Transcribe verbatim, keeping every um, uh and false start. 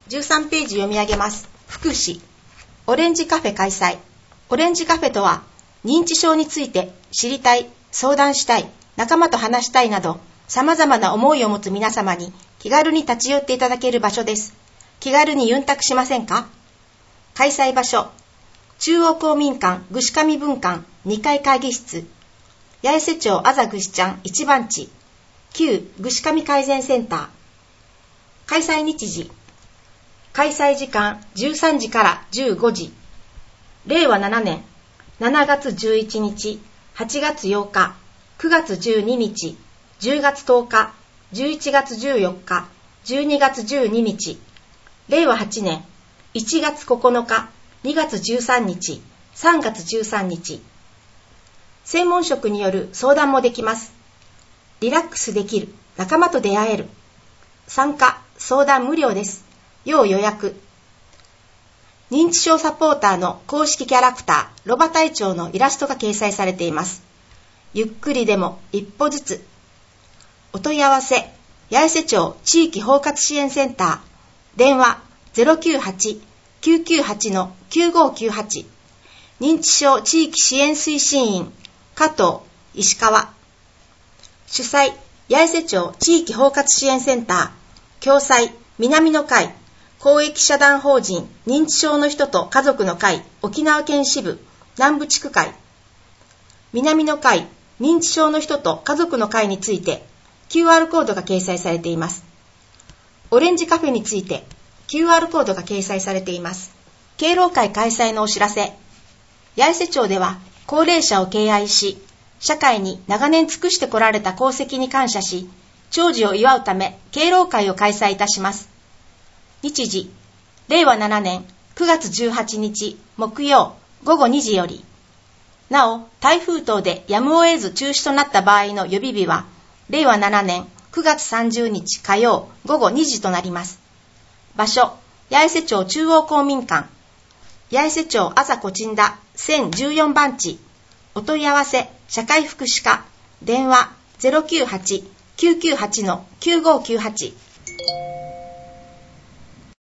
じゅうさんページ読み上げます。福祉。オレンジカフェ開催。オレンジカフェとは、認知症について知りたい、相談したい、仲間と話したいなど、様々な思いを持つ皆様に気軽に立ち寄っていただける場所です。気軽にユンタクしませんか？開催場所。中央公民館ぐしかみ分館にかい会議室。八重瀬町あざぐしちゃん一番地。旧ぐしかみ改善センター。開催日時。開催時間じゅうさんじからじゅうごじ。れいわななねんしちがつじゅういちにち、はちがつようか、くがつじゅうににち、じゅうがつとおか、じゅういちがつじゅうよっか、じゅうにがつじゅうににち。れいわはちねんいちがつここのか、にがつじゅうさんにち、さんがつじゅうさんにち。専門職による相談もできます。リラックスできる、仲間と出会える。参加、相談無料です。要予約。認知症サポーターの公式キャラクター、ロバ隊長のイラストが掲載されています。ゆっくりでも一歩ずつ。お問い合わせ、八重瀬町地域包括支援センター、電話 ゼロきゅうはち きゅうきゅうはち きゅうごきゅうはち。認知症地域支援推進員、加藤、石川。主催、八重瀬町地域包括支援センター、共催、南の会、公益社団法人認知症の人と家族の会沖縄県支部南部地区会。南の会認知症の人と家族の会について キューアール コードが掲載されています。オレンジカフェについて キューアール コードが掲載されています。敬老会開催のお知らせ。八重瀬町では高齢者を敬愛し、社会に長年尽くしてこられた功績に感謝し、長寿を祝うため敬老会を開催いたします。日時、れいわななねんくがつじゅうはちにち木曜ごごにじより。なお、台風等でやむを得ず中止となった場合の予備日は、れいわななねんくがつさんじゅうにち火曜ごごにじとなります。場所、八重瀬町中央公民館。八重瀬町朝こちんだせんじゅうよんばんち。お問い合わせ、社会福祉課。電話 ゼロきゅうはち きゅうきゅうはち きゅうごきゅうはち。